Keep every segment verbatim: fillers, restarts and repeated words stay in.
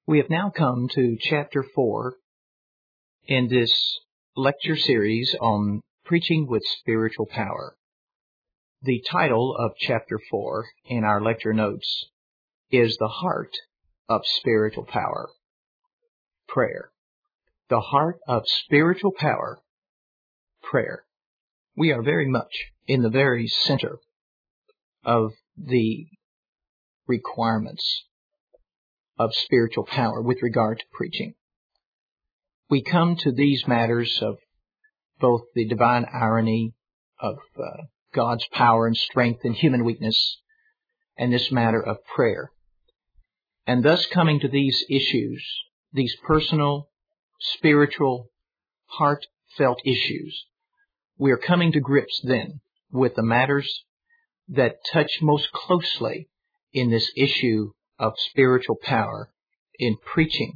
We have now come to chapter four in this lecture series on preaching with spiritual power. The title of chapter four in our lecture notes is The Heart of Spiritual Power. Prayer. The heart of spiritual power. Prayer. We are very much in the very center of the requirements of spiritual power with regard to preaching. We come to these matters of both the divine irony of uh, God's power and strength and human weakness, and this matter of prayer. And thus coming to these issues, these personal, spiritual, heartfelt issues, we are coming to grips then with the matters that touch most closely in this issue of spiritual power in preaching.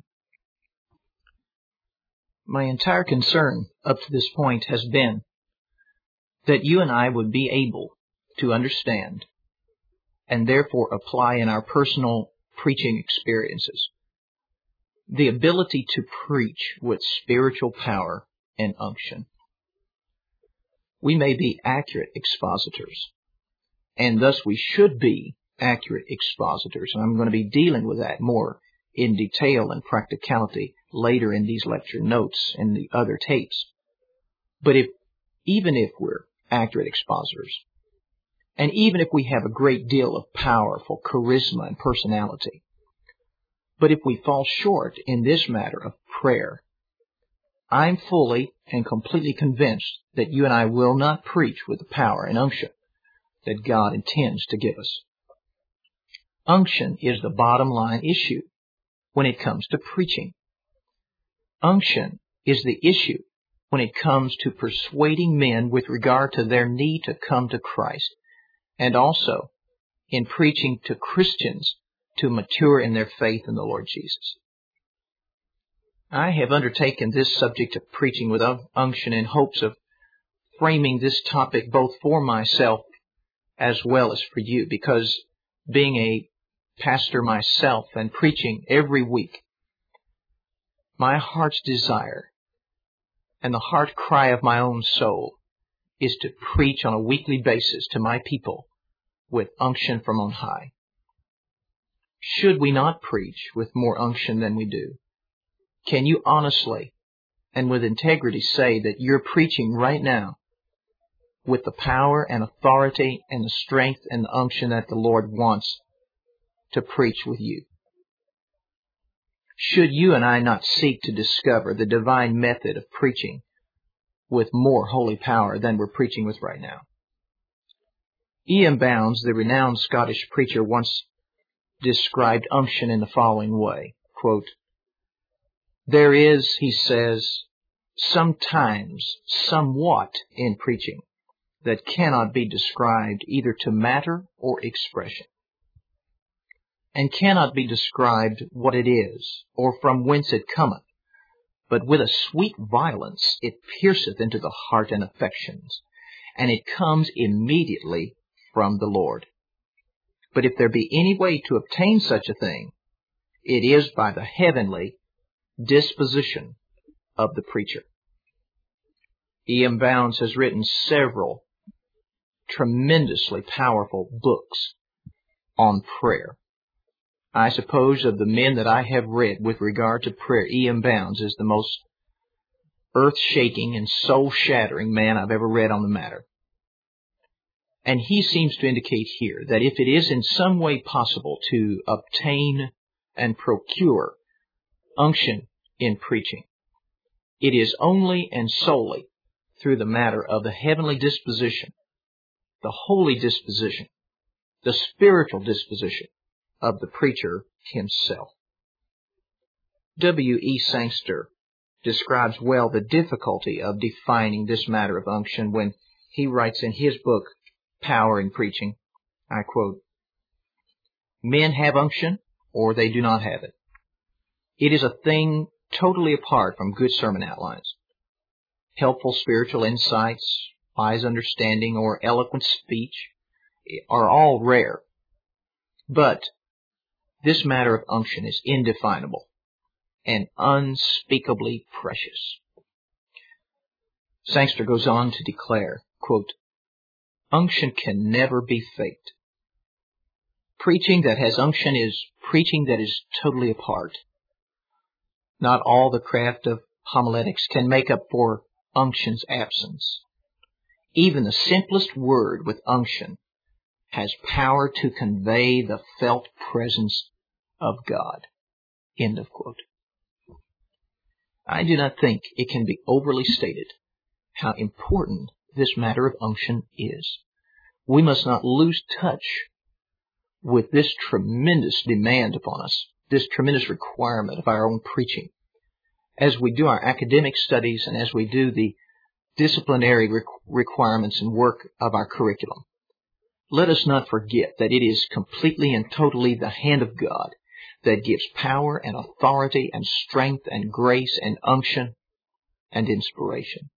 My entire concern up to this point has been that you and I would be able to understand and therefore apply in our personal preaching experiences the ability to preach with spiritual power and unction. We may be accurate expositors, and thus we should be accurate expositors, and I'm going to be dealing with that more in detail and practicality later in these lecture notes and the other tapes. But if, even if we're accurate expositors, and even if we have a great deal of powerful charisma and personality, but if we fall short in this matter of prayer, I'm fully and completely convinced that you and I will not preach with the power and unction that God intends to give us. Unction is the bottom line issue when it comes to preaching. Unction is the issue when it comes to persuading men with regard to their need to come to Christ, and also in preaching to Christians to mature in their faith in the Lord Jesus. I have undertaken this subject of preaching with unction in hopes of framing this topic both for myself as well as for you, because being a pastor myself and preaching every week, my heart's desire and the heart cry of my own soul is to preach on a weekly basis to my people with unction from on high. Should we not preach with more unction than we do? Can you honestly and with integrity say that you're preaching right now with the power and authority and the strength and the unction that the Lord wants to preach with you? Should you and I not seek to discover the divine method of preaching with more holy power than we're preaching with right now? E M Bounds, the renowned Scottish preacher, once described unction in the following way, quote, "There is," he says, "sometimes somewhat in preaching that cannot be described either to matter or expression, and cannot be described what it is, or from whence it cometh, but with a sweet violence it pierceth into the heart and affections, and it comes immediately from the Lord. But if there be any way to obtain such a thing, it is by the heavenly disposition of the preacher." E M Bounds has written several tremendously powerful books on prayer. I suppose of the men that I have read with regard to prayer, E M Bounds is the most earth-shaking and soul-shattering man I've ever read on the matter. And he seems to indicate here that if it is in some way possible to obtain and procure unction in preaching, it is only and solely through the matter of the heavenly disposition, the holy disposition, the spiritual disposition of the preacher himself. W E Sangster describes well the difficulty of defining this matter of unction when he writes in his book, Power in Preaching, I quote, "Men have unction or they do not have it. It is a thing totally apart from good sermon outlines. Helpful spiritual insights, wise understanding, or eloquent speech are all rare. But this matter of unction is indefinable and unspeakably precious. Sangster goes on to declare, quote, unction can never be faked. Preaching that has unction is preaching that is totally apart. Not all the craft of homiletics can make up for unction's absence. Even the simplest word with unction has power to convey the felt presence of God. End of quote. I do not think it can be overly stated how important this matter of unction is. We must not lose touch with this tremendous demand upon us, this tremendous requirement of our own preaching. As we do our academic studies and as we do the disciplinary requirements and work of our curriculum, let us not forget that it is completely and totally the hand of God that gives power and authority and strength and grace and unction and inspiration.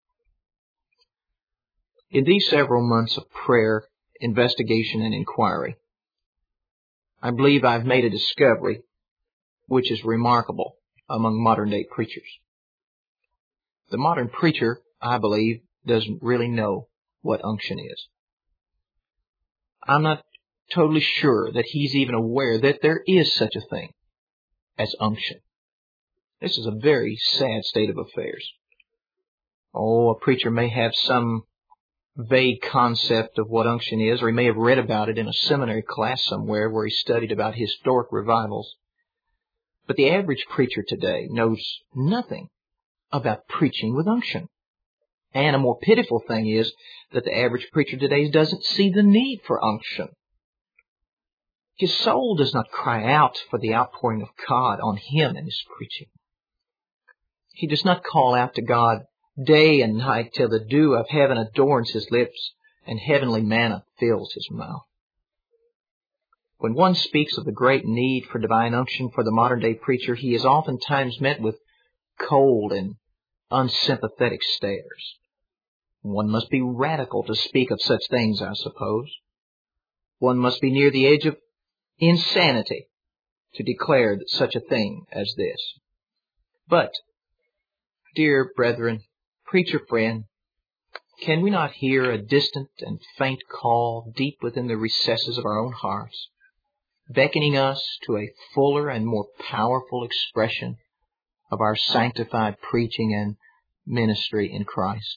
In these several months of prayer, investigation, and inquiry, I believe I've made a discovery which is remarkable among modern-day preachers. The modern preacher, I believe, doesn't really know what unction is. I'm not totally sure that he's even aware that there is such a thing as unction. This is a very sad state of affairs. Oh, a preacher may have some vague concept of what unction is, or he may have read about it in a seminary class somewhere where he studied about historic revivals. But the average preacher today knows nothing about preaching with unction. And a more pitiful thing is that the average preacher today doesn't see the need for unction. His soul does not cry out for the outpouring of God on him in his preaching. He does not call out to God day and night till the dew of heaven adorns his lips and heavenly manna fills his mouth. When one speaks of the great need for divine unction for the modern-day preacher, he is oftentimes met with cold and unsympathetic stares. One must be radical to speak of such things, I suppose. One must be near the edge of insanity to declare such a thing as this. But, dear brethren, preacher friend, can we not hear a distant and faint call deep within the recesses of our own hearts, beckoning us to a fuller and more powerful expression of our sanctified preaching and ministry in Christ?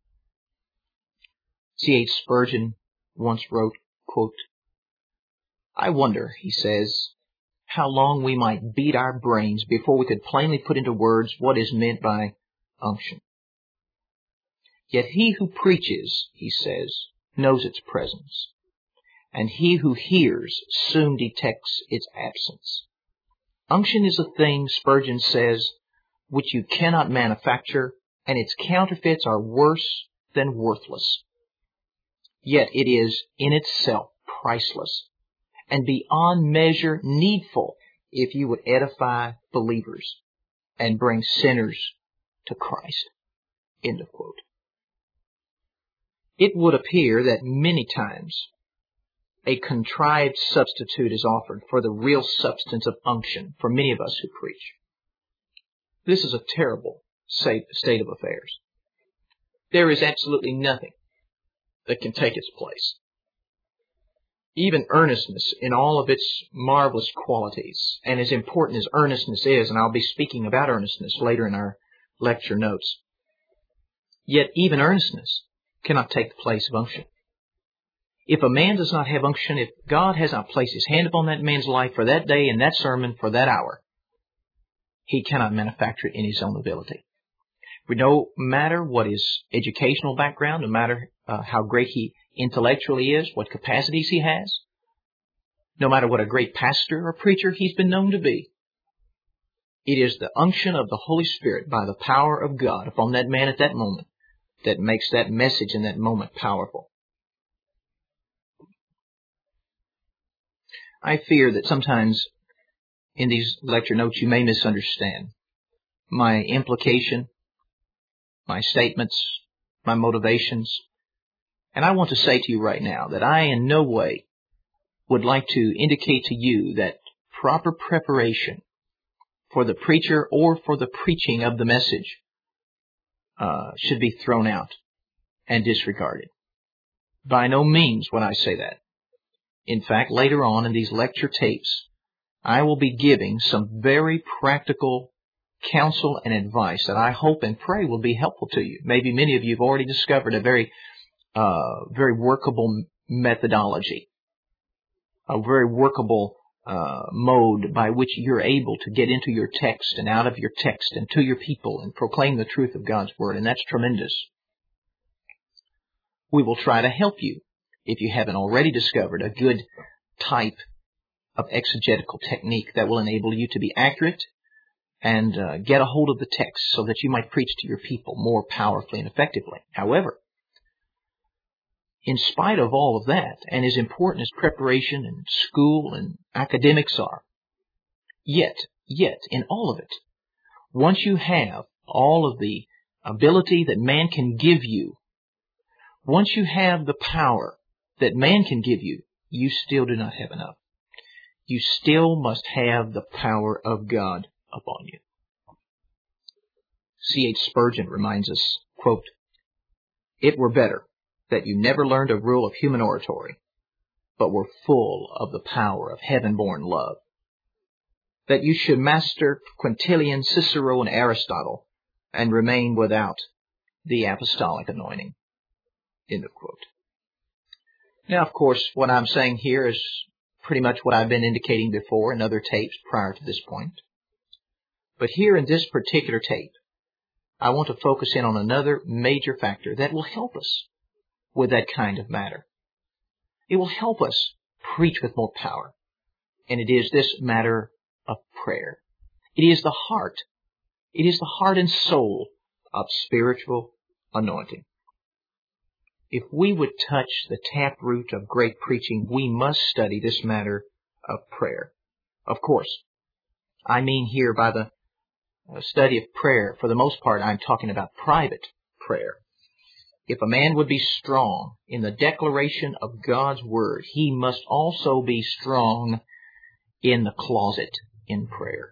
C H Spurgeon once wrote, quote, I wonder, he says, how long we might beat our brains before we could plainly put into words what is meant by unction. Yet he who preaches, he says, knows its presence, and he who hears soon detects its absence. Unction is a thing, Spurgeon says, which you cannot manufacture, and its counterfeits are worse than worthless. Yet it is in itself priceless and beyond measure needful if you would edify believers and bring sinners to Christ. End of quote. It would appear that many times a contrived substitute is offered for the real substance of unction for many of us who preach. This is a terrible state of affairs. There is absolutely nothing that can take its place. Even earnestness in all of its marvelous qualities, and as important as earnestness is, and I'll be speaking about earnestness later in our lecture notes, yet even earnestness cannot take the place of unction. If a man does not have unction, if God has not placed His hand upon that man's life for that day and that sermon for that hour, he cannot manufacture it in his own ability. No matter what his educational background, no matter uh, how great he intellectually is, what capacities he has, no matter what a great pastor or preacher he's been known to be, it is the unction of the Holy Spirit by the power of God upon that man at that moment that makes that message in that moment powerful. I fear that sometimes in these lecture notes you may misunderstand my implication, my statements, my motivations. And I want to say to you right now that I in no way would like to indicate to you that proper preparation for the preacher or for the preaching of the message uh, should be thrown out and disregarded. By no means would I say that. In fact, later on in these lecture tapes, I will be giving some very practical counsel and advice that I hope and pray will be helpful to you. Maybe many of you have already discovered a very, uh, very workable methodology, a very workable uh, mode by which you're able to get into your text and out of your text and to your people and proclaim the truth of God's Word, and that's tremendous. We will try to help you, if you haven't already discovered a good type of exegetical technique that will enable you to be accurate and uh, get a hold of the text so that you might preach to your people more powerfully and effectively. However, in spite of all of that, and as important as preparation and school and academics are, yet, yet, in all of it, once you have all of the ability that man can give you, once you have the power that man can give you, you still do not have enough. You still must have the power of God upon you. C H Spurgeon reminds us, quote, "It were better that you never learned a rule of human oratory, but were full of the power of heaven-born love. That you should master Quintilian, Cicero, and Aristotle, and remain without the apostolic anointing." End of quote. Now, of course, what I'm saying here is pretty much what I've been indicating before in other tapes prior to this point. But here in this particular tape, I want to focus in on another major factor that will help us with that kind of matter. It will help us preach with more power. And it is this matter of prayer. It is the heart. It is the heart and soul of spiritual anointing. If we would touch the taproot of great preaching, we must study this matter of prayer. Of course, I mean here by the study of prayer, for the most part, I'm talking about private prayer. If a man would be strong in the declaration of God's Word, he must also be strong in the closet in prayer.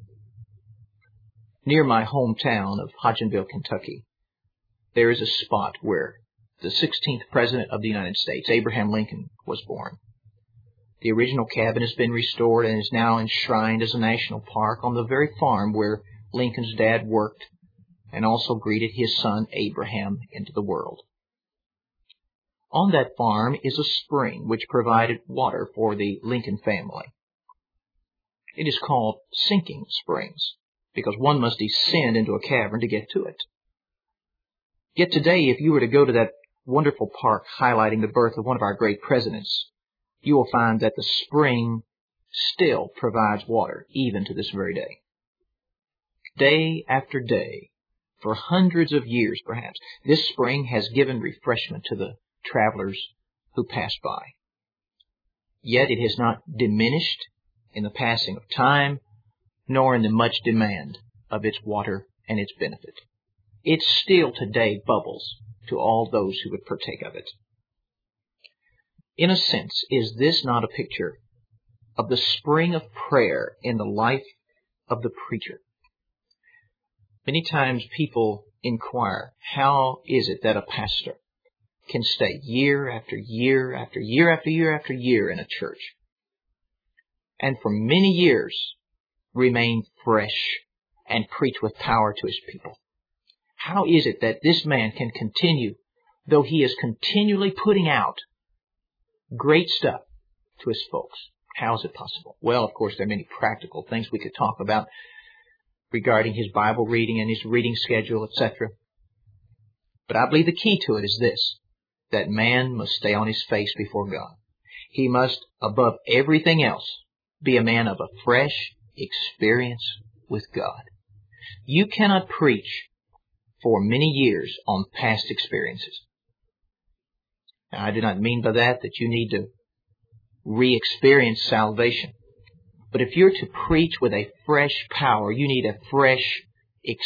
Near my hometown of Hodgenville, Kentucky, there is a spot where the sixteenth President of the United States, Abraham Lincoln, was born. The original cabin has been restored and is now enshrined as a national park on the very farm where Lincoln's dad worked and also greeted his son Abraham into the world. On that farm is a spring which provided water for the Lincoln family. It is called Sinking Springs because one must descend into a cavern to get to it. Yet today, if you were to go to that wonderful park highlighting the birth of one of our great presidents, you will find that the spring still provides water, even to this very day. Day after day, for hundreds of years perhaps, this spring has given refreshment to the travelers who passed by. Yet it has not diminished in the passing of time, nor in the much demand of its water and its benefit. It still today bubbles to all those who would partake of it. In a sense, is this not a picture of the spring of prayer in the life of the preacher? Many times people inquire, how is it that a pastor can stay year after year after year after year after year in a church and for many years remain fresh and preach with power to his people? How is it that this man can continue, though he is continually putting out great stuff to his folks? How is it possible? Well, of course, there are many practical things we could talk about regarding his Bible reading and his reading schedule, et cetera. But I believe the key to it is this, that man must stay on his face before God. He must, above everything else, be a man of a fresh experience with God. You cannot preach for many years on past experiences. Now, I do not mean by that that you need to re-experience salvation. But if you're to preach with a fresh power, you need a fresh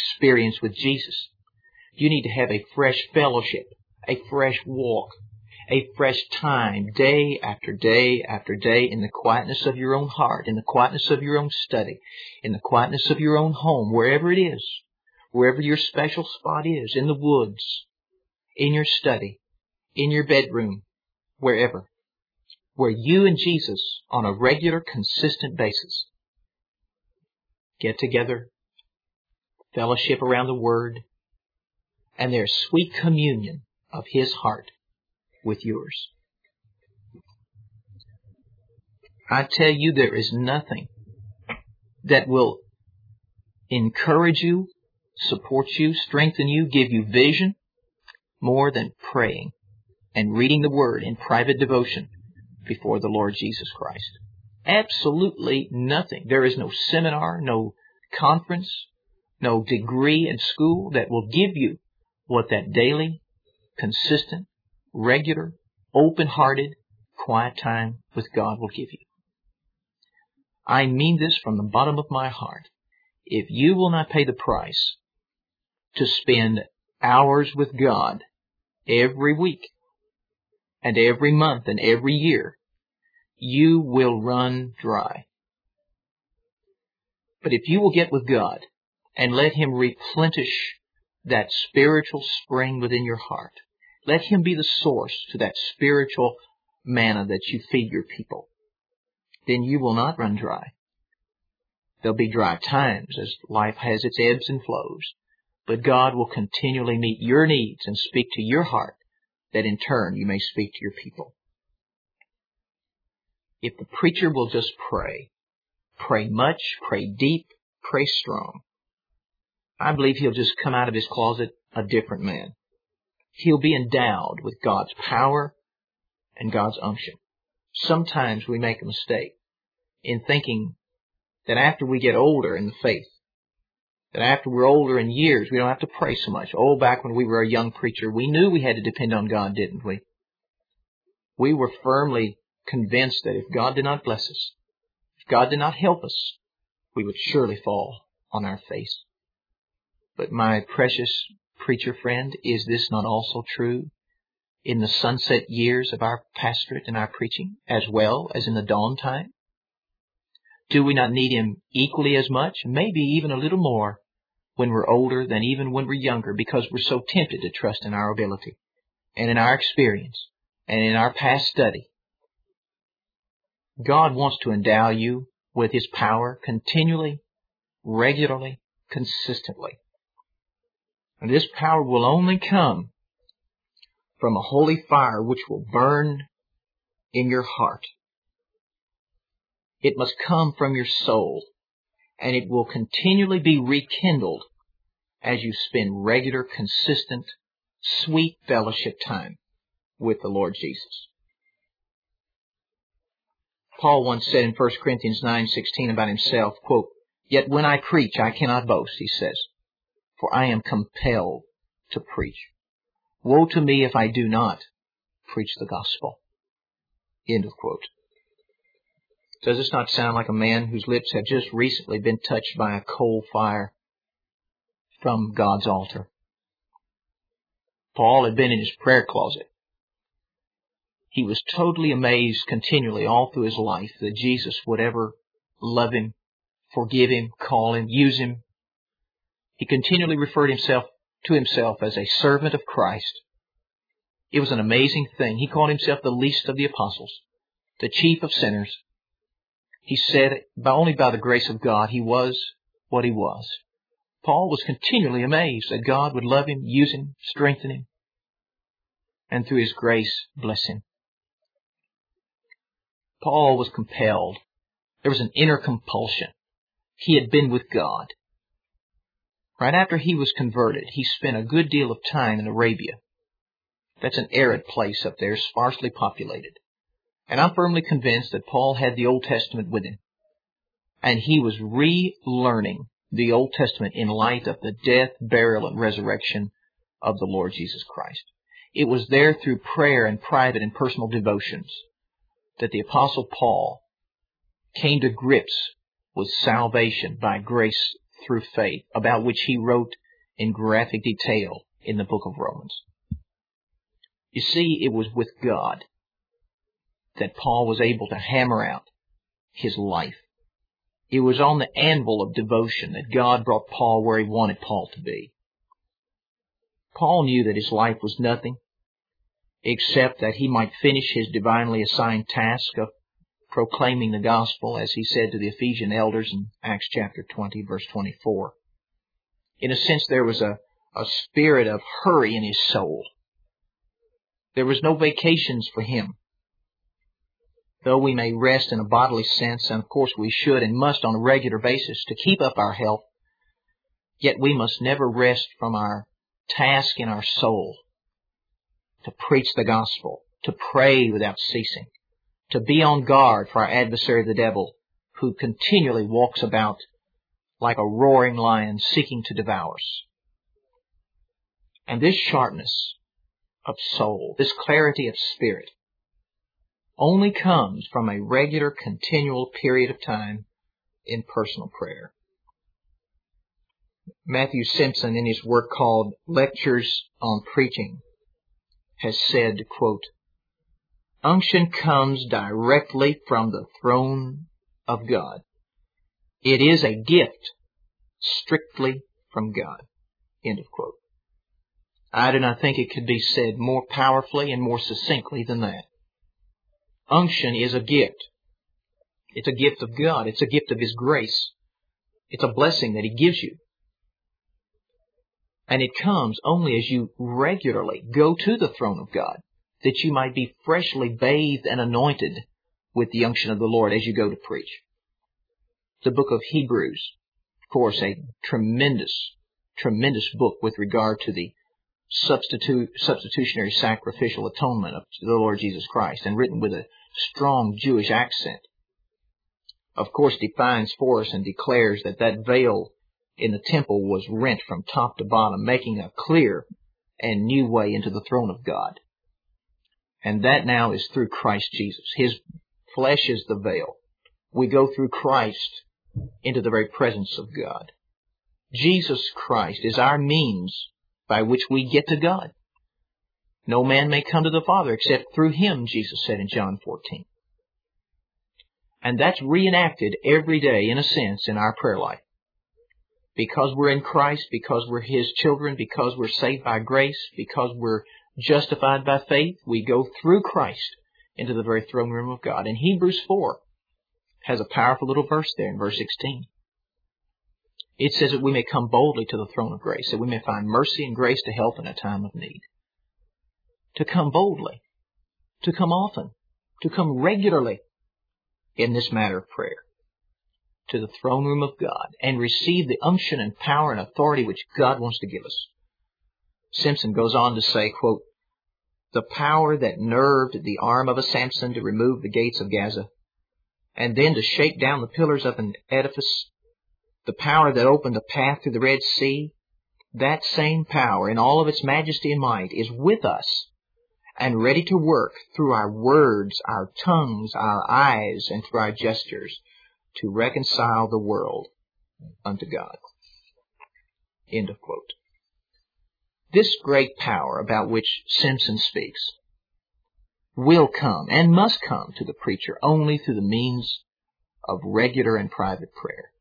experience with Jesus. You need to have a fresh fellowship, a fresh walk, a fresh time, day after day after day, in the quietness of your own heart, in the quietness of your own study, in the quietness of your own home, wherever it is, wherever your special spot is, in the woods, in your study, in your bedroom, wherever, where you and Jesus on a regular, consistent basis get together, fellowship around the Word, and there's sweet communion of His heart with yours. I tell you, there is nothing that will encourage you, support you, strengthen you, give you vision more than praying and reading the Word in private devotion before the Lord Jesus Christ. Absolutely nothing. There is no seminar, no conference, no degree in school that will give you what that daily, consistent, regular, open-hearted, quiet time with God will give you. I mean this from the bottom of my heart. If you will not pay the price to spend hours with God every week and every month and every year, you will run dry. But if you will get with God and let Him replenish that spiritual spring within your heart, let Him be the source to that spiritual manna that you feed your people, then you will not run dry. There'll be dry times as life has its ebbs and flows, but God will continually meet your needs and speak to your heart, that in turn you may speak to your people. If the preacher will just pray, pray much, pray deep, pray strong, I believe he'll just come out of his closet a different man. He'll be endowed with God's power and God's unction. Sometimes we make a mistake in thinking that after we get older in the faith, that after we're older in years, we don't have to pray so much. Oh, back when we were a young preacher, we knew we had to depend on God, didn't we? We were firmly convinced that if God did not bless us, if God did not help us, we would surely fall on our face. But my precious preacher friend, is this not also true in the sunset years of our pastorate and our preaching, as well as in the dawn time? Do we not need Him equally as much, maybe even a little more, when we're older than even when we're younger, because we're so tempted to trust in our ability and in our experience and in our past study? God wants to endow you with His power continually, regularly, consistently. And this power will only come from a holy fire which will burn in your heart. It must come from your soul, and it will continually be rekindled as you spend regular, consistent, sweet fellowship time with the Lord Jesus. Paul once said in First Corinthians nine sixteen about himself, quote, "Yet when I preach, I cannot boast," he says, "for I am compelled to preach. Woe to me if I do not preach the gospel." End of quote. Does this not sound like a man whose lips have just recently been touched by a coal fire from God's altar? Paul had been in his prayer closet. He was totally amazed continually all through his life that Jesus would ever love him, forgive him, call him, use him. He continually referred himself to himself as a servant of Christ. It was an amazing thing. He called himself the least of the apostles, the chief of sinners. He said, by only by the grace of God, he was what he was. Paul was continually amazed that God would love him, use him, strengthen him, and through His grace, bless him. Paul was compelled. There was an inner compulsion. He had been with God. Right after he was converted, he spent a good deal of time in Arabia. That's an arid place up there, sparsely populated. And I'm firmly convinced that Paul had the Old Testament with him. And he was relearning the Old Testament in light of the death, burial, and resurrection of the Lord Jesus Christ. It was there through prayer and private and personal devotions that the Apostle Paul came to grips with salvation by grace through faith, about which he wrote in graphic detail in the book of Romans. You see, it was with God that Paul was able to hammer out his life. It was on the anvil of devotion that God brought Paul where he wanted Paul to be. Paul knew that his life was nothing except that he might finish his divinely assigned task of proclaiming the gospel, as he said to the Ephesian elders in Acts chapter twenty, verse twenty-four. In a sense, there was a, a spirit of hurry in his soul. There was no vacations for him. Though we may rest in a bodily sense, and of course we should and must on a regular basis to keep up our health, yet we must never rest from our task in our soul to preach the gospel, to pray without ceasing, to be on guard for our adversary the devil, who continually walks about like a roaring lion seeking to devour us. And this sharpness of soul, this clarity of spirit, only comes from a regular, continual period of time in personal prayer. Matthew Simpson, in his work called Lectures on Preaching, has said, quote, "Unction comes directly from the throne of God. It is a gift strictly from God." End of quote. I do not think it could be said more powerfully and more succinctly than that. Unction is a gift. It's a gift of God. It's a gift of His grace. It's a blessing that He gives you. And it comes only as you regularly go to the throne of God, that you might be freshly bathed and anointed with the unction of the Lord as you go to preach. The book of Hebrews, of course, a tremendous, tremendous book with regard to the substitute, substitutionary sacrificial atonement of the Lord Jesus Christ, and written with a strong Jewish accent, of course defines for us and declares that that veil in the temple was rent from top to bottom, making a clear and new way into the throne of God. And that now is through Christ Jesus. His flesh is the veil. We go through Christ into the very presence of God. Jesus Christ is our means by which we get to God. No man may come to the Father except through Him, Jesus said in John fourteen. And that's reenacted every day, in a sense, in our prayer life. Because we're in Christ, because we're His children, because we're saved by grace, because we're justified by faith, we go through Christ into the very throne room of God. And Hebrews four has a powerful little verse there in verse sixteen. It says that we may come boldly to the throne of grace, that we may find mercy and grace to help in a time of need. To come boldly, to come often, to come regularly in this matter of prayer to the throne room of God and receive the unction and power and authority which God wants to give us. Simpson goes on to say, quote, "The power that nerved the arm of a Samson to remove the gates of Gaza, and then to shake down the pillars of an edifice, the power that opened a path through the Red Sea, that same power in all of its majesty and might is with us and ready to work through our words, our tongues, our eyes, and through our gestures to reconcile the world unto God." End of quote. This great power about which Simpson speaks will come and must come to the preacher only through the means of regular and private prayer.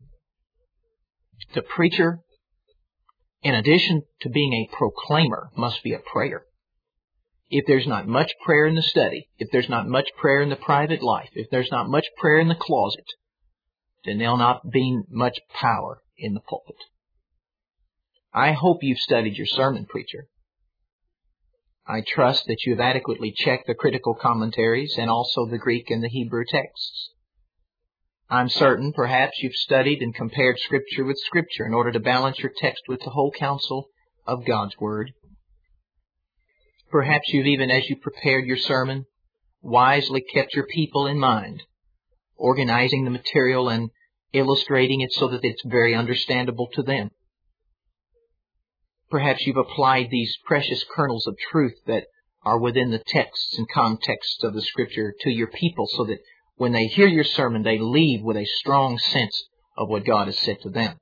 The preacher, in addition to being a proclaimer, must be a prayer. If there's not much prayer in the study, if there's not much prayer in the private life, if there's not much prayer in the closet, then there'll not be much power in the pulpit. I hope you've studied your sermon, preacher. I trust that you have adequately checked the critical commentaries and also the Greek and the Hebrew texts. I'm certain perhaps you've studied and compared Scripture with Scripture in order to balance your text with the whole counsel of God's Word. Perhaps you've even, as you prepared your sermon, wisely kept your people in mind, organizing the material and illustrating it so that it's very understandable to them. Perhaps you've applied these precious kernels of truth that are within the texts and contexts of the Scripture to your people so that when they hear your sermon, they leave with a strong sense of what God has said to them.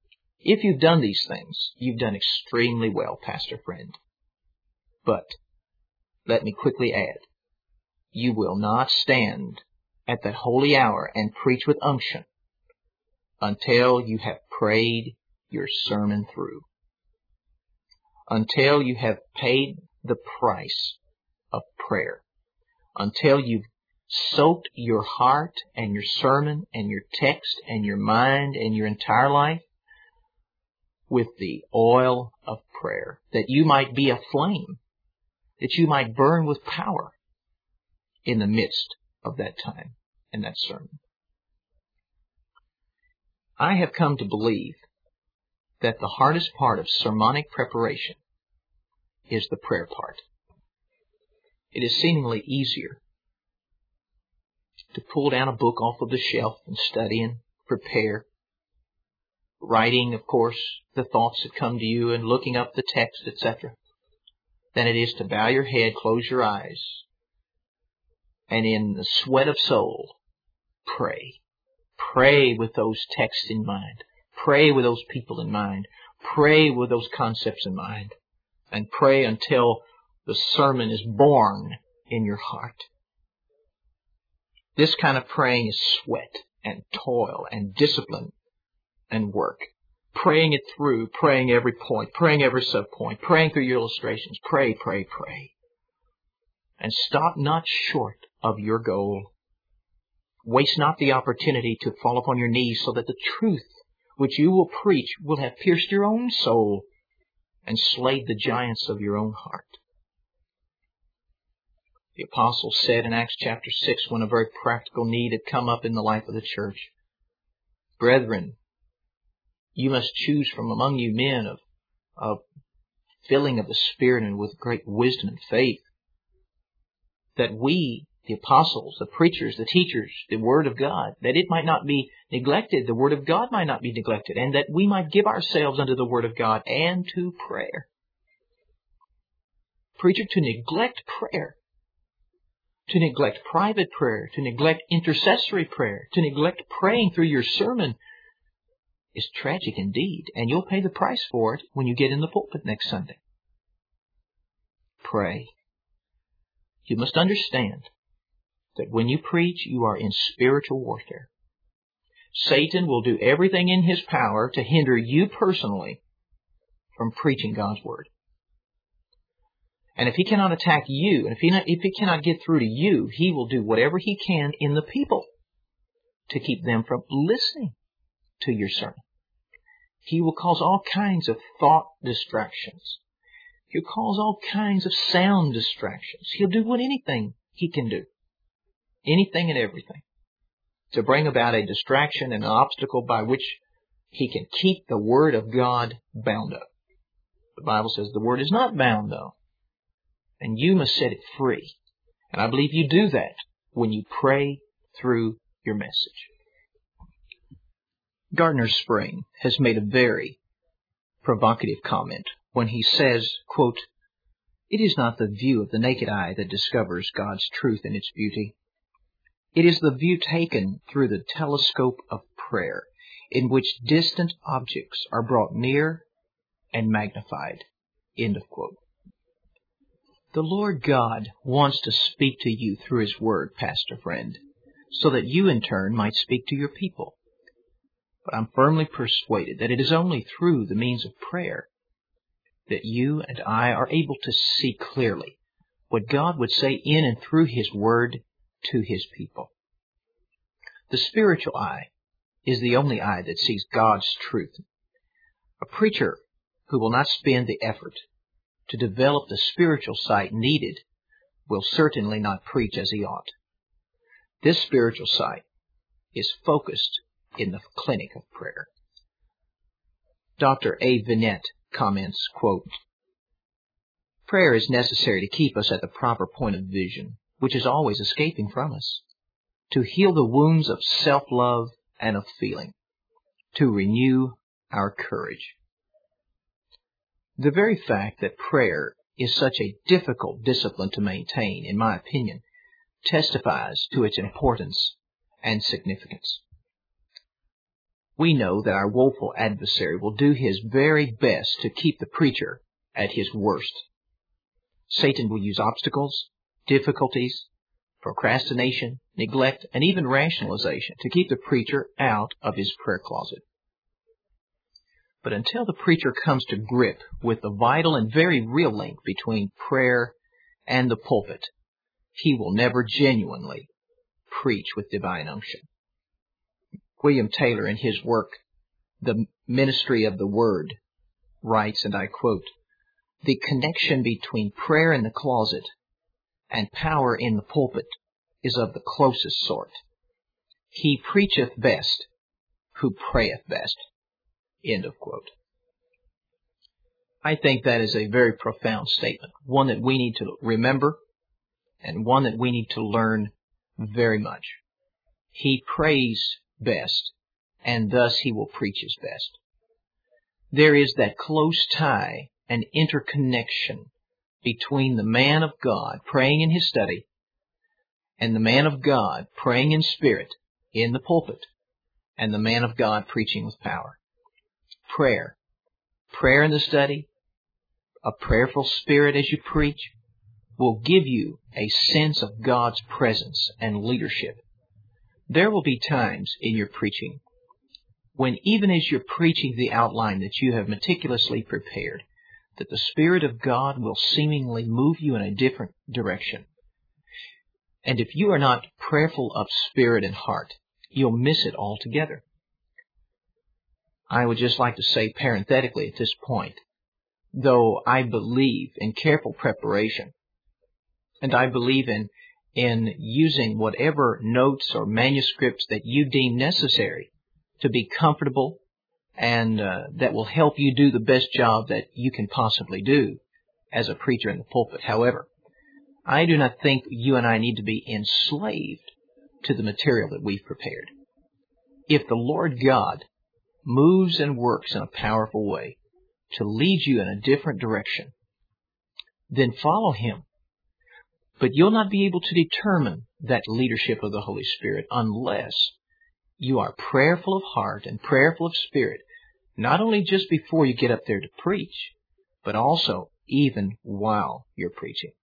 If you've done these things, you've done extremely well, pastor friend. But let me quickly add, you will not stand at that holy hour and preach with unction until you have prayed your sermon through, until you have paid the price of prayer, until you've soaked your heart and your sermon and your text and your mind and your entire life with the oil of prayer, that you might be a flame, that you might burn with power in the midst of that time and that sermon. I have come to believe that the hardest part of sermonic preparation is the prayer part. It is seemingly easier to pull down a book off of the shelf and study and prepare, writing, of course, the thoughts that come to you and looking up the text, et cetera, than it is to bow your head, close your eyes, and in the sweat of soul, pray. Pray with those texts in mind. Pray with those people in mind. Pray with those concepts in mind. And pray until the sermon is born in your heart. This kind of praying is sweat and toil and discipline and work. Praying it through, praying every point, praying every sub-point, praying through your illustrations. Pray, pray, pray. And stop not short of your goal. Waste not the opportunity to fall upon your knees so that the truth which you will preach will have pierced your own soul and slayed the giants of your own heart. The apostle said in Acts chapter six, when a very practical need had come up in the life of the church, brethren, you must choose from among you men of, of filling of the Spirit and with great wisdom and faith, that we, the apostles, the preachers, the teachers, the Word of God, that it might not be neglected, the Word of God might not be neglected, and that we might give ourselves unto the Word of God and to prayer. Preacher, to neglect prayer, to neglect private prayer, to neglect intercessory prayer, to neglect praying through your sermon is tragic indeed, and you'll pay the price for it when you get in the pulpit next Sunday. Pray. You must understand that when you preach, you are in spiritual warfare. Satan will do everything in his power to hinder you personally from preaching God's Word. And if he cannot attack you, and if he, not, if he cannot get through to you, he will do whatever he can in the people to keep them from listening to your sermon. He will cause all kinds of thought distractions. He'll cause all kinds of sound distractions. He'll do what anything he can do. Anything and everything. To bring about a distraction and an obstacle by which he can keep the Word of God bound up. The Bible says the Word is not bound though. And you must set it free. And I believe you do that when you pray through your message. Gardner Spring has made a very provocative comment when he says, quote, "It is not the view of the naked eye that discovers God's truth and its beauty. It is the view taken through the telescope of prayer, in which distant objects are brought near and magnified." End of quote. The Lord God wants to speak to you through His Word, pastor friend, so that you in turn might speak to your people. But I'm firmly persuaded that it is only through the means of prayer that you and I are able to see clearly what God would say in and through His Word to His people. The spiritual eye is the only eye that sees God's truth. A preacher who will not spend the effort to develop the spiritual sight needed will certainly not preach as he ought. This spiritual sight is focused in the clinic of prayer. Doctor A. Vinette comments, quote, "Prayer is necessary to keep us at the proper point of vision, which is always escaping from us, to heal the wounds of self-love and of feeling, to renew our courage." The very fact that prayer is such a difficult discipline to maintain, in my opinion, testifies to its importance and significance. We know that our woeful adversary will do his very best to keep the preacher at his worst. Satan will use obstacles, difficulties, procrastination, neglect, and even rationalization to keep the preacher out of his prayer closet. But until the preacher comes to grip with the vital and very real link between prayer and the pulpit, he will never genuinely preach with divine unction. William Taylor, in his work, The Ministry of the Word, writes, and I quote, "The connection between prayer in the closet and power in the pulpit is of the closest sort. He preacheth best who prayeth best." End of quote. I think that is a very profound statement, one that we need to remember and one that we need to learn very much. He prays best, and thus he will preach his best. There is that close tie and interconnection between the man of God praying in his study and the man of God praying in spirit in the pulpit and the man of God preaching with power. Prayer. Prayer in the study, a prayerful spirit as you preach, will give you a sense of God's presence and leadership. There will be times in your preaching when even as you're preaching the outline that you have meticulously prepared, that the Spirit of God will seemingly move you in a different direction. And if you are not prayerful of spirit and heart, you'll miss it altogether. I would just like to say parenthetically at this point, though I believe in careful preparation, and I believe in, in using whatever notes or manuscripts that you deem necessary to be comfortable and uh, that will help you do the best job that you can possibly do as a preacher in the pulpit. However, I do not think you and I need to be enslaved to the material that we've prepared. If the Lord God moves and works in a powerful way to lead you in a different direction, then follow Him. But you'll not be able to determine that leadership of the Holy Spirit unless you are prayerful of heart and prayerful of spirit, not only just before you get up there to preach, but also even while you're preaching.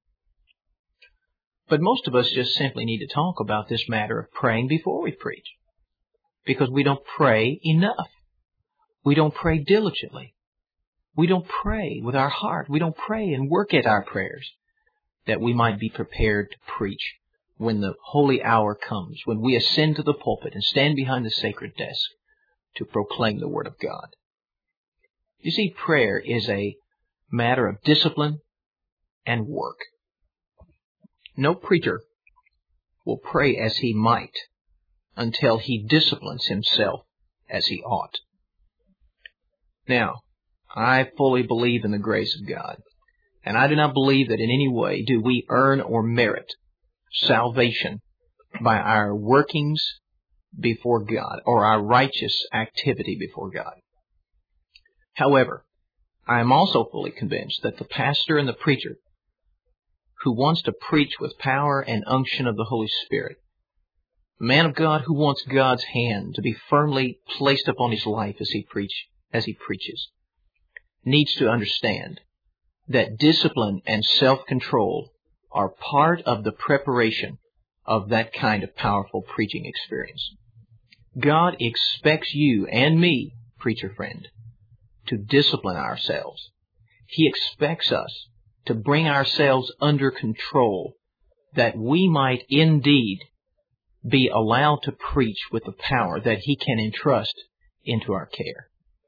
But most of us just simply need to talk about this matter of praying before we preach, because we don't pray enough. We don't pray diligently. We don't pray with our heart. We don't pray and work at our prayers that we might be prepared to preach when the holy hour comes, when we ascend to the pulpit and stand behind the sacred desk to proclaim the Word of God. You see, prayer is a matter of discipline and work. No preacher will pray as he might until he disciplines himself as he ought. Now, I fully believe in the grace of God, and I do not believe that in any way do we earn or merit salvation by our workings before God or our righteous activity before God. However, I am also fully convinced that the pastor and the preacher who wants to preach with power and unction of the Holy Spirit, a man of God who wants God's hand to be firmly placed upon his life as he preach, as he preaches, needs to understand that discipline and self-control are part of the preparation of that kind of powerful preaching experience. God expects you and me, preacher friend, to discipline ourselves. He expects us to bring ourselves under control, that we might indeed be allowed to preach with the power that He can entrust into our care.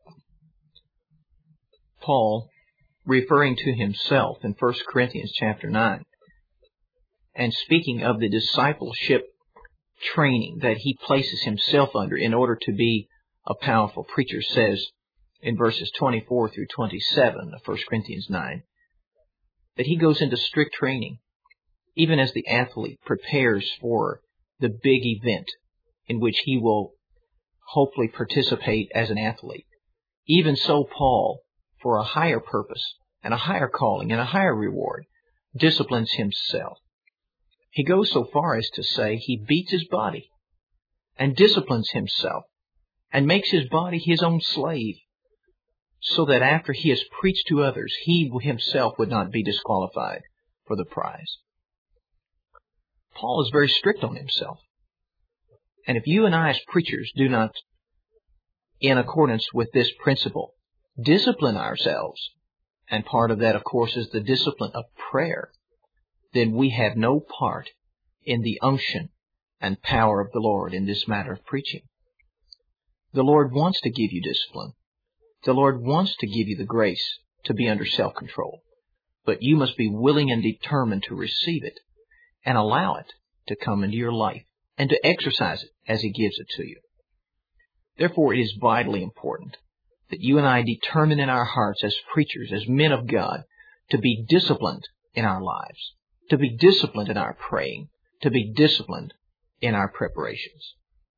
Paul, referring to himself in First Corinthians chapter nine, and speaking of the discipleship training that he places himself under in order to be a powerful preacher, says in verses twenty-four through twenty-seven of First Corinthians nine, that he goes into strict training, even as the athlete prepares for the big event in which he will hopefully participate as an athlete. Even so, Paul, for a higher purpose and a higher calling and a higher reward, disciplines himself. He goes so far as to say he beats his body and disciplines himself and makes his body his own slave, so that after he has preached to others, he himself would not be disqualified for the prize. Paul is very strict on himself. And if you and I as preachers do not, in accordance with this principle, discipline ourselves, and part of that, of course, is the discipline of prayer, then we have no part in the unction and power of the Lord in this matter of preaching. The Lord wants to give you discipline. The Lord wants to give you the grace to be under self-control. But you must be willing and determined to receive it and allow it to come into your life and to exercise it as He gives it to you. Therefore, it is vitally important that you and I determine in our hearts as preachers, as men of God, to be disciplined in our lives, to be disciplined in our praying, to be disciplined in our preparations.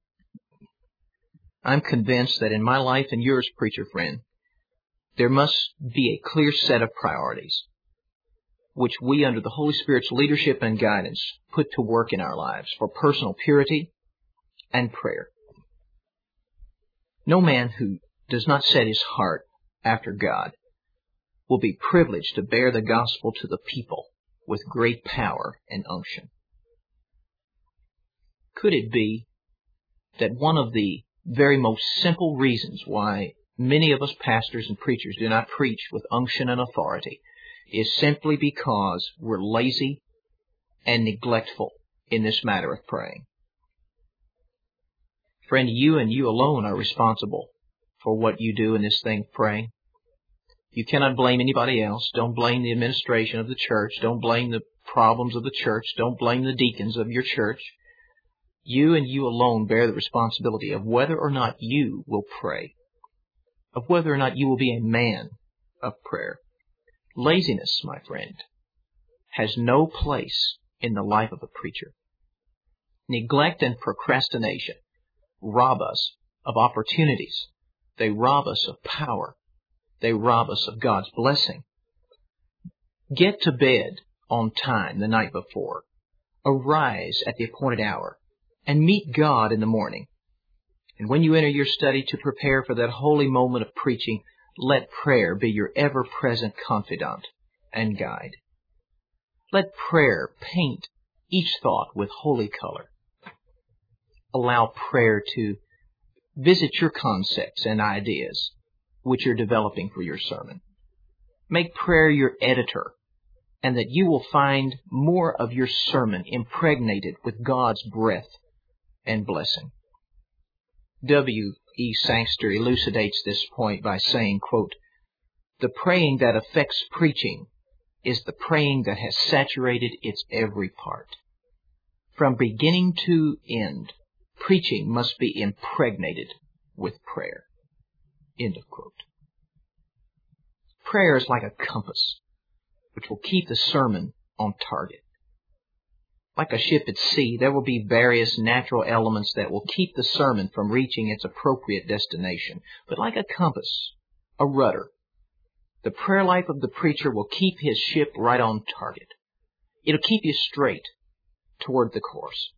I'm convinced that in my life and yours, preacher friend, there must be a clear set of priorities, which we, under the Holy Spirit's leadership and guidance, put to work in our lives for personal purity and prayer. No man who does not set his heart after God will be privileged to bear the gospel to the people with great power and unction. Could it be that one of the very most simple reasons why many of us pastors and preachers do not preach with unction and authority is simply because we're lazy and neglectful in this matter of praying? Friend, you and you alone are responsible for what you do in this thing of praying. You cannot blame anybody else. Don't blame the administration of the church. Don't blame the problems of the church. Don't blame the deacons of your church. You and you alone bear the responsibility of whether or not you will pray, of whether or not you will be a man of prayer. Laziness, my friend, has no place in the life of a preacher. Neglect and procrastination rob us of opportunities. They rob us of power. They rob us of God's blessing. Get to bed on time the night before. Arise at the appointed hour and meet God in the morning. And when you enter your study to prepare for that holy moment of preaching, let prayer be your ever-present confidant and guide. Let prayer paint each thought with holy color. Allow prayer to visit your concepts and ideas which you're developing for your sermon. Make prayer your editor, and that you will find more of your sermon impregnated with God's breath and blessing. W E Sangster elucidates this point by saying, quote, "The praying that affects preaching is the praying that has saturated its every part. From beginning to end, preaching must be impregnated with prayer." End of quote. Prayer is like a compass, which will keep the sermon on target. Like a ship at sea, there will be various natural elements that will keep the sermon from reaching its appropriate destination. But like a compass, a rudder, the prayer life of the preacher will keep his ship right on target. It'll keep you straight toward the course.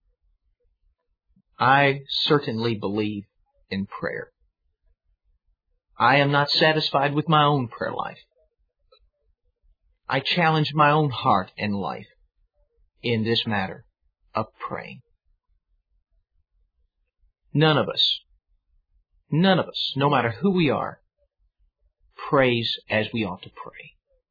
I certainly believe in prayer. I am not satisfied with my own prayer life. I challenge my own heart and life in this matter of praying. None of us, none of us, no matter who we are, prays as we ought to pray.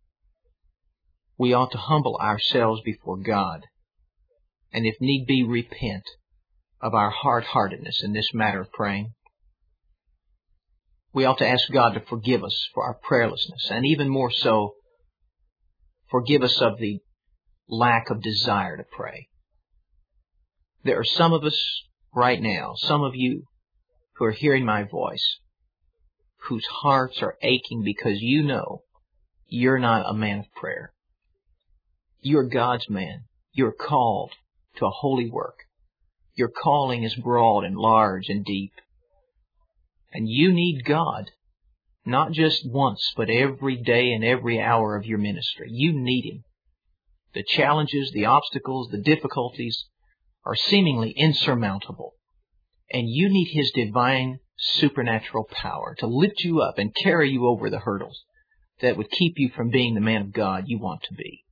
We ought to humble ourselves before God, and if need be, repent of our hard-heartedness in this matter of praying. We ought to ask God to forgive us for our prayerlessness, and even more so, forgive us of the lack of desire to pray. There are some of us right now, some of you who are hearing my voice, whose hearts are aching because you know you're not a man of prayer. You're God's man. You're called to a holy work. Your calling is broad and large and deep. And you need God, not just once, but every day and every hour of your ministry. You need Him. The challenges, the obstacles, the difficulties are seemingly insurmountable. And you need His divine supernatural power to lift you up and carry you over the hurdles that would keep you from being the man of God you want to be.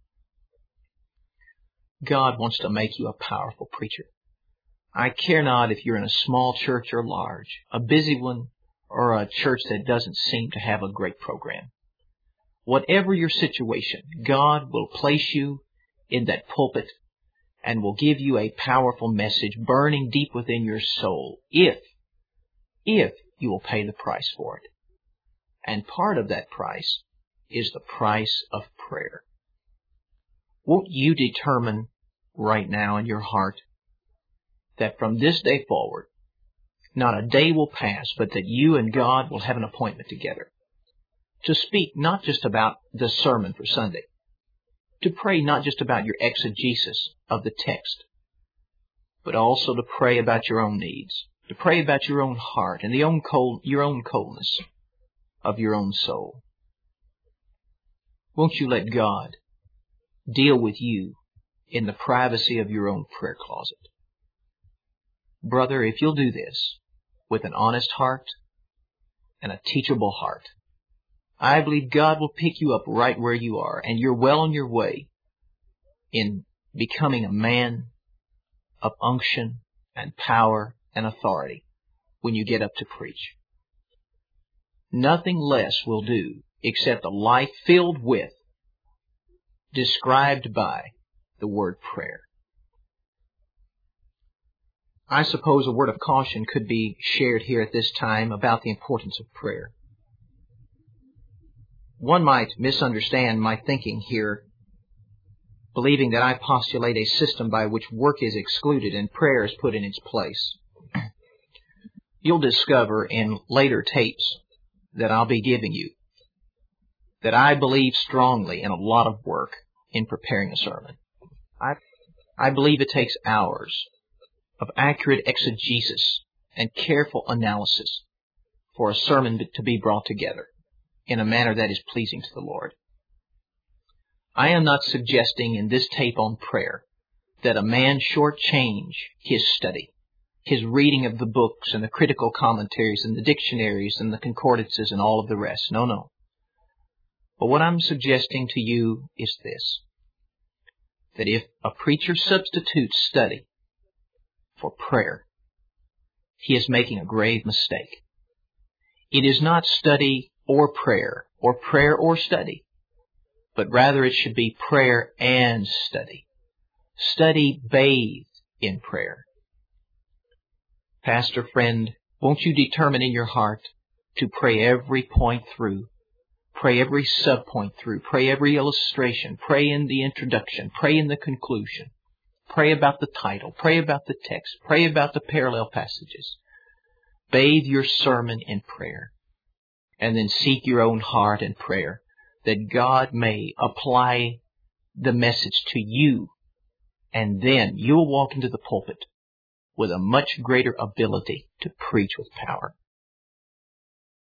God wants to make you a powerful preacher. I care not if you're in a small church or large, a busy one or a church that doesn't seem to have a great program. Whatever your situation, God will place you in that pulpit and will give you a powerful message burning deep within your soul if, if you will pay the price for it. And part of that price is the price of prayer. Won't you determine right now in your heart that from this day forward, not a day will pass, but that you and God will have an appointment together to speak not just about the sermon for Sunday, to pray not just about your exegesis of the text, but also to pray about your own needs, to pray about your own heart and the own cold, your own coldness of your own soul. Won't you let God deal with you in the privacy of your own prayer closet? Brother, if you'll do this with an honest heart and a teachable heart, I believe God will pick you up right where you are, and you're well on your way in becoming a man of unction and power and authority when you get up to preach. Nothing less will do except a life filled with, described by, the word prayer. I suppose a word of caution could be shared here at this time about the importance of prayer. One might misunderstand my thinking here, believing that I postulate a system by which work is excluded and prayer is put in its place. You'll discover in later tapes that I'll be giving you that I believe strongly in a lot of work in preparing a sermon. I, I believe it takes hours of accurate exegesis and careful analysis for a sermon to be brought together in a manner that is pleasing to the Lord. I am not suggesting in this tape on prayer that a man shortchange his study, his reading of the books and the critical commentaries and the dictionaries and the concordances and all of the rest. No, no. But what I'm suggesting to you is this, that if a preacher substitutes study for prayer, he is making a grave mistake. It is not study or prayer, or prayer or study, but rather it should be prayer and study. Study bathed in prayer. Pastor friend, won't you determine in your heart to pray every point through, pray every subpoint through, pray every illustration, pray in the introduction, pray in the conclusion, pray about the title, pray about the text, pray about the parallel passages. Bathe your sermon in prayer, and then seek your own heart in prayer, that God may apply the message to you, and then you'll walk into the pulpit with a much greater ability to preach with power.